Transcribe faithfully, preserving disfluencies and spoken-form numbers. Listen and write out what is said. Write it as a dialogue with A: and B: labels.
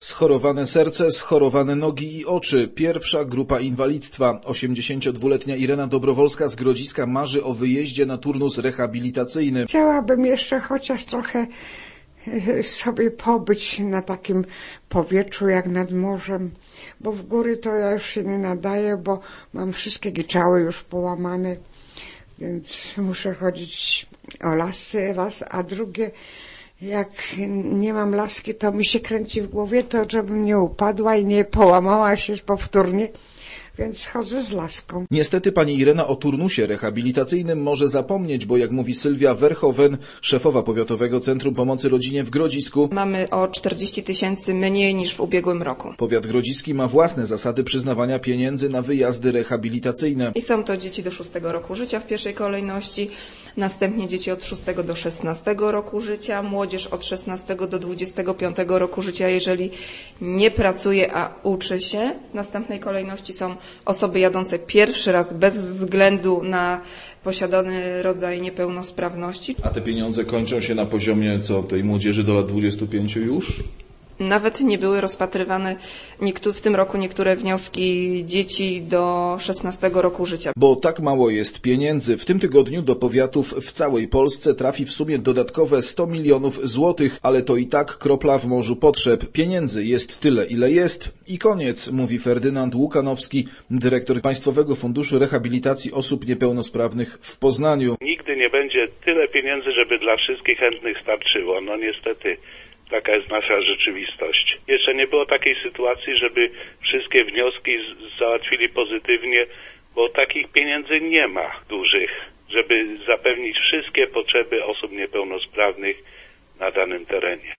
A: Schorowane serce, schorowane nogi i oczy. Pierwsza grupa inwalidztwa. osiemdziesięciodwuletnia Irena Dobrowolska z Grodziska marzy o wyjeździe na turnus rehabilitacyjny.
B: Chciałabym jeszcze chociaż trochę sobie pobyć na takim powietrzu jak nad morzem, bo w góry to ja już się nie nadaję, bo mam wszystkie giczały już połamane, więc muszę chodzić o lasy raz, a drugie, jak nie mam laski, to mi się kręci w głowie, to żebym nie upadła i nie połamała się powtórnie, więc chodzę z laską.
A: Niestety pani Irena o turnusie rehabilitacyjnym może zapomnieć, bo jak mówi Sylwia Werchowen, szefowa Powiatowego Centrum Pomocy Rodzinie w Grodzisku,
C: mamy o czterdzieści tysięcy mniej niż w ubiegłym roku.
A: Powiat grodziski ma własne zasady przyznawania pieniędzy na wyjazdy rehabilitacyjne.
C: I są to dzieci do szóstego roku życia w pierwszej kolejności, następnie dzieci od szóstego do szesnastego roku życia, młodzież od szesnastego do dwudziestego piątego roku życia, jeżeli nie pracuje, a uczy się. W następnej kolejności są osoby jadące pierwszy raz bez względu na posiadany rodzaj niepełnosprawności.
A: A te pieniądze kończą się na poziomie co, tej młodzieży do lat dwudziestu pięciu już?
C: Nawet nie były rozpatrywane w tym roku niektóre wnioski dzieci do szesnastego roku życia.
A: Bo tak mało jest pieniędzy. W tym tygodniu do powiatów w całej Polsce trafi w sumie dodatkowe sto milionów złotych, ale to i tak kropla w morzu potrzeb. Pieniędzy jest tyle, ile jest i koniec, mówi Ferdynand Łukanowski, dyrektor Państwowego Funduszu Rehabilitacji Osób Niepełnosprawnych w Poznaniu.
D: Nigdy nie będzie tyle pieniędzy, żeby dla wszystkich chętnych starczyło. No niestety. Taka jest nasza rzeczywistość. Jeszcze nie było takiej sytuacji, żeby wszystkie wnioski załatwili pozytywnie, bo takich pieniędzy nie ma dużych, żeby zapewnić wszystkie potrzeby osób niepełnosprawnych na danym terenie.